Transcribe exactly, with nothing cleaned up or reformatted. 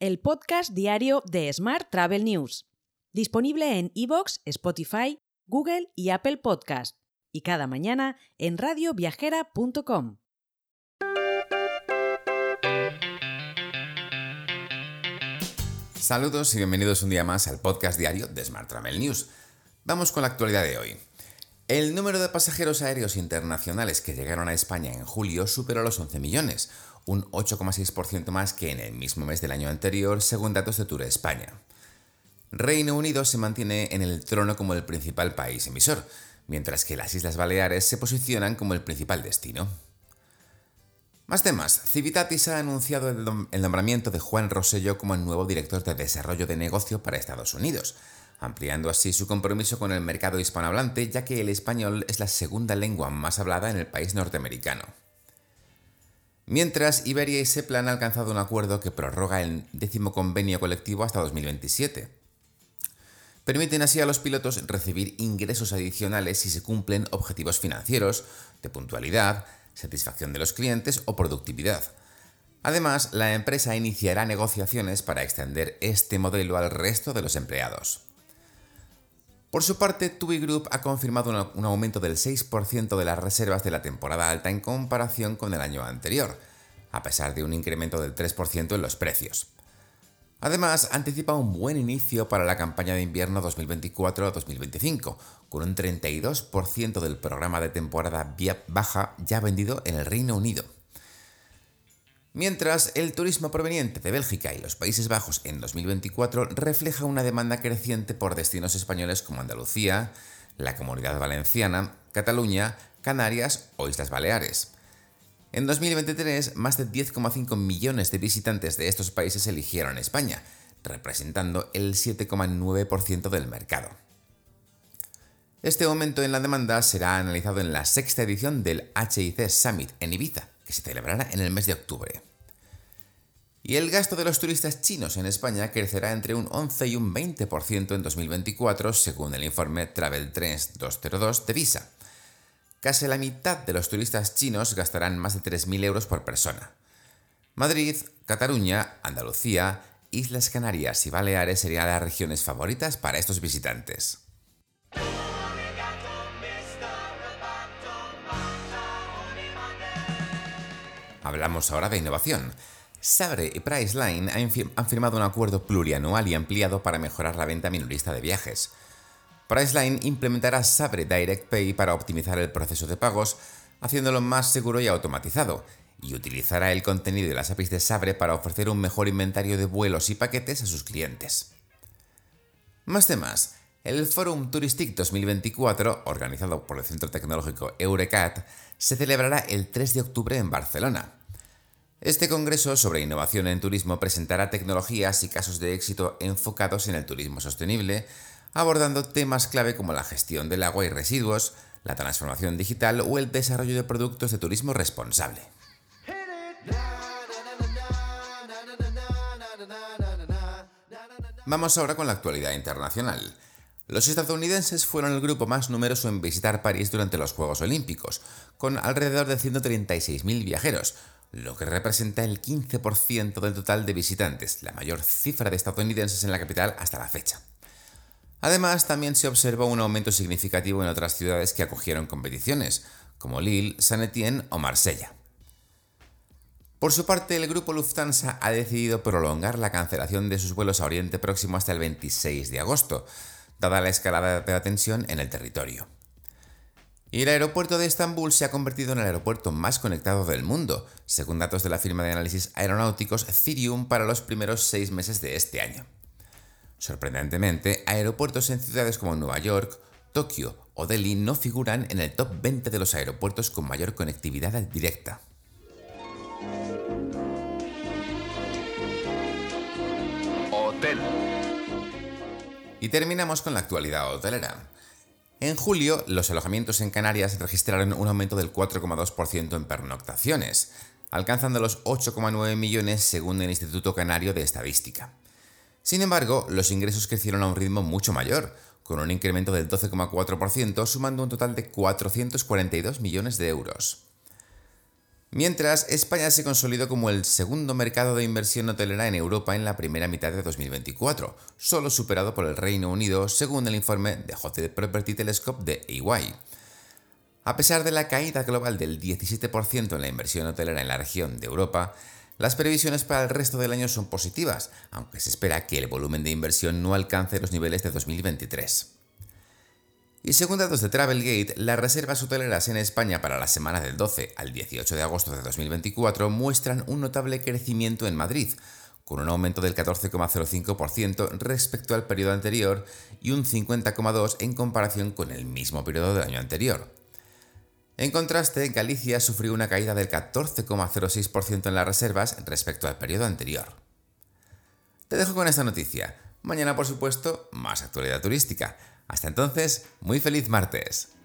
el podcast diario de Smart Travel News, disponible en iVoox, Spotify, Google y Apple Podcast, y cada mañana en radio viajera punto com. Saludos y bienvenidos un día más al podcast diario de Smart Travel News. Vamos con la actualidad de hoy. El número de pasajeros aéreos internacionales que llegaron a España en julio superó los once millones, un ocho coma seis por ciento más que en el mismo mes del año anterior, según datos de Tour España. Reino Unido se mantiene en el trono como el principal país emisor, mientras que las Islas Baleares se posicionan como el principal destino. Más temas. Civitatis ha anunciado el, nom- el nombramiento de Juan Rosselló como el nuevo director de desarrollo de negocio para Estados Unidos, ampliando así su compromiso con el mercado hispanohablante, ya que el español es la segunda lengua más hablada en el país norteamericano. Mientras, Iberia y Sepla han alcanzado un acuerdo que prorroga el décimo convenio colectivo hasta dos mil veintisiete. Permiten así a los pilotos recibir ingresos adicionales si se cumplen objetivos financieros, de puntualidad, satisfacción de los clientes o productividad. Además, la empresa iniciará negociaciones para extender este modelo al resto de los empleados. Por su parte, TUI Group ha confirmado una, un aumento del seis por ciento de las reservas de la temporada alta en comparación con el año anterior, a pesar de un incremento del tres por ciento en los precios. Además, anticipa un buen inicio para la campaña de invierno dos mil veinticuatro dos mil veinticinco, con un treinta y dos por ciento del programa de temporada baja ya vendido en el Reino Unido. Mientras, el turismo proveniente de Bélgica y los Países Bajos en dos mil veinticuatro refleja una demanda creciente por destinos españoles como Andalucía, la Comunidad Valenciana, Cataluña, Canarias o Islas Baleares. En dos mil veintitrés, más de diez coma cinco millones de visitantes de estos países eligieron España, representando el siete coma nueve por ciento del mercado. Este aumento en la demanda será analizado en la sexta edición del H I C Summit en Ibiza, que se celebrará en el mes de octubre. Y el gasto de los turistas chinos en España crecerá entre un once y un veinte por ciento en dos mil veinticuatro, según el informe Travel Trends doscientos dos de Visa. Casi la mitad de los turistas chinos gastarán más de tres mil euros por persona. Madrid, Cataluña, Andalucía, Islas Canarias y Baleares serían las regiones favoritas para estos visitantes. Hablamos ahora de innovación. Sabre y Priceline han firmado un acuerdo plurianual y ampliado para mejorar la venta minorista de viajes. Priceline implementará Sabre Direct Pay para optimizar el proceso de pagos, haciéndolo más seguro y automatizado, y utilizará el contenido de las A P Is de Sabre para ofrecer un mejor inventario de vuelos y paquetes a sus clientes. Más temas. El Forum Touristic dos mil veinticuatro, organizado por el Centro Tecnológico Eurecat, se celebrará el tres de octubre en Barcelona. Este congreso sobre innovación en turismo presentará tecnologías y casos de éxito enfocados en el turismo sostenible, abordando temas clave como la gestión del agua y residuos, la transformación digital o el desarrollo de productos de turismo responsable. Vamos ahora con la actualidad internacional. Los estadounidenses fueron el grupo más numeroso en visitar París durante los Juegos Olímpicos, con alrededor de ciento treinta y seis mil viajeros, lo que representa el quince por ciento del total de visitantes, la mayor cifra de estadounidenses en la capital hasta la fecha. Además, también se observó un aumento significativo en otras ciudades que acogieron competiciones, como Lille, Saint-Étienne o Marsella. Por su parte, el grupo Lufthansa ha decidido prolongar la cancelación de sus vuelos a Oriente Próximo hasta el veintiséis de agosto, dada la escalada de la tensión en el territorio. Y el aeropuerto de Estambul se ha convertido en el aeropuerto más conectado del mundo, según datos de la firma de análisis aeronáuticos Cirium para los primeros seis meses de este año. Sorprendentemente, aeropuertos en ciudades como Nueva York, Tokio o Delhi no figuran en el top veinte de los aeropuertos con mayor conectividad directa. Hotel. Y terminamos con la actualidad hotelera. En julio, los alojamientos en Canarias registraron un aumento del cuatro coma dos por ciento en pernoctaciones, alcanzando los ocho coma nueve millones según el Instituto Canario de Estadística. Sin embargo, los ingresos crecieron a un ritmo mucho mayor, con un incremento del doce coma cuatro por ciento, sumando un total de cuatrocientos cuarenta y dos millones de euros. Mientras, España se consolidó como el segundo mercado de inversión hotelera en Europa en la primera mitad de dos mil veinticuatro, solo superado por el Reino Unido, según el informe de Hotel Property Telescope de E Y. A pesar de la caída global del diecisiete por ciento en la inversión hotelera en la región de Europa, las previsiones para el resto del año son positivas, aunque se espera que el volumen de inversión no alcance los niveles de dos mil veintitrés. Y según datos de Travelgate, las reservas hoteleras en España para la semana del doce al dieciocho de agosto de dos mil veinticuatro muestran un notable crecimiento en Madrid, con un aumento del catorce coma cero cinco por ciento respecto al periodo anterior y un cincuenta coma dos por ciento en comparación con el mismo periodo del año anterior. En contraste, Galicia sufrió una caída del catorce coma cero seis por ciento en las reservas respecto al periodo anterior. Te dejo con esta noticia. Mañana, por supuesto, más actualidad turística. Hasta entonces, muy feliz martes.